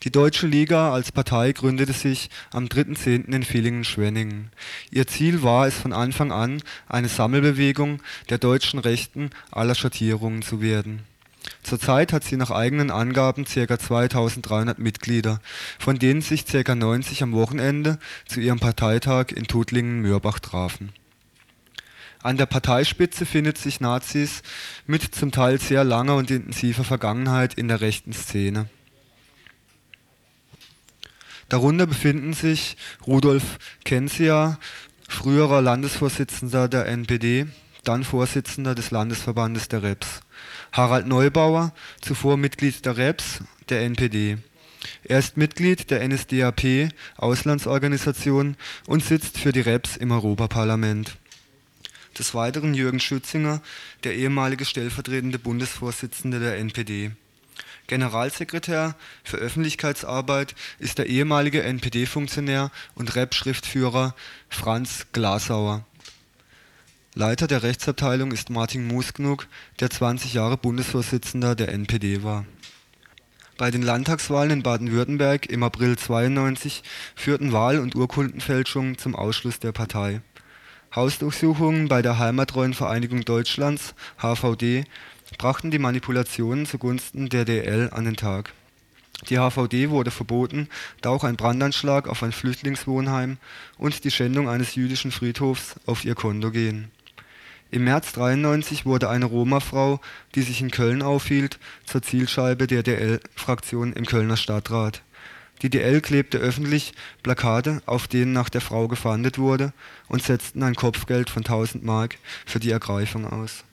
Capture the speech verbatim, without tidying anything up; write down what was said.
Die Deutsche Liga als Partei gründete sich am dritten zehnten in Villingen-Schwenningen. Ihr Ziel war es von Anfang an, eine Sammelbewegung der deutschen Rechten aller Schattierungen zu werden. Zurzeit hat sie nach eigenen Angaben ca. zweitausenddreihundert Mitglieder, von denen sich ca. neunzig am Wochenende zu ihrem Parteitag in Tuttlingen-Mürbach trafen. An der Parteispitze findet sich Nazis mit zum Teil sehr langer und intensiver Vergangenheit in der rechten Szene. Darunter befinden sich Rudolf Kensia, früherer Landesvorsitzender der N P D, dann Vorsitzender des Landesverbandes der Reps. Harald Neubauer, zuvor Mitglied der Reps, der N P D. Er ist Mitglied der N S D A P, Auslandsorganisation, und sitzt für die Reps im Europaparlament. Des Weiteren Jürgen Schützinger, der ehemalige stellvertretende Bundesvorsitzende der N P D. Generalsekretär für Öffentlichkeitsarbeit ist der ehemalige N P D-Funktionär und Rep-Schriftführer Franz Glasauer. Leiter der Rechtsabteilung ist Martin Musknug, der zwanzig Jahre Bundesvorsitzender der N P D war. Bei den Landtagswahlen in Baden-Württemberg im April zweiundneunzig führten Wahl- und Urkundenfälschungen zum Ausschluss der Partei. Hausdurchsuchungen bei der Heimattreuen Vereinigung Deutschlands, H V D, brachten die Manipulationen zugunsten der D L an den Tag. Die H V D wurde verboten, da auch ein Brandanschlag auf ein Flüchtlingswohnheim und die Schändung eines jüdischen Friedhofs auf ihr Konto gehen. Im März dreiundneunzig wurde eine Roma-Frau, die sich in Köln aufhielt, zur Zielscheibe der D L-Fraktion im Kölner Stadtrat. Die D L klebte öffentlich Plakate, auf denen nach der Frau gefahndet wurde, und setzten ein Kopfgeld von tausend Mark für die Ergreifung aus.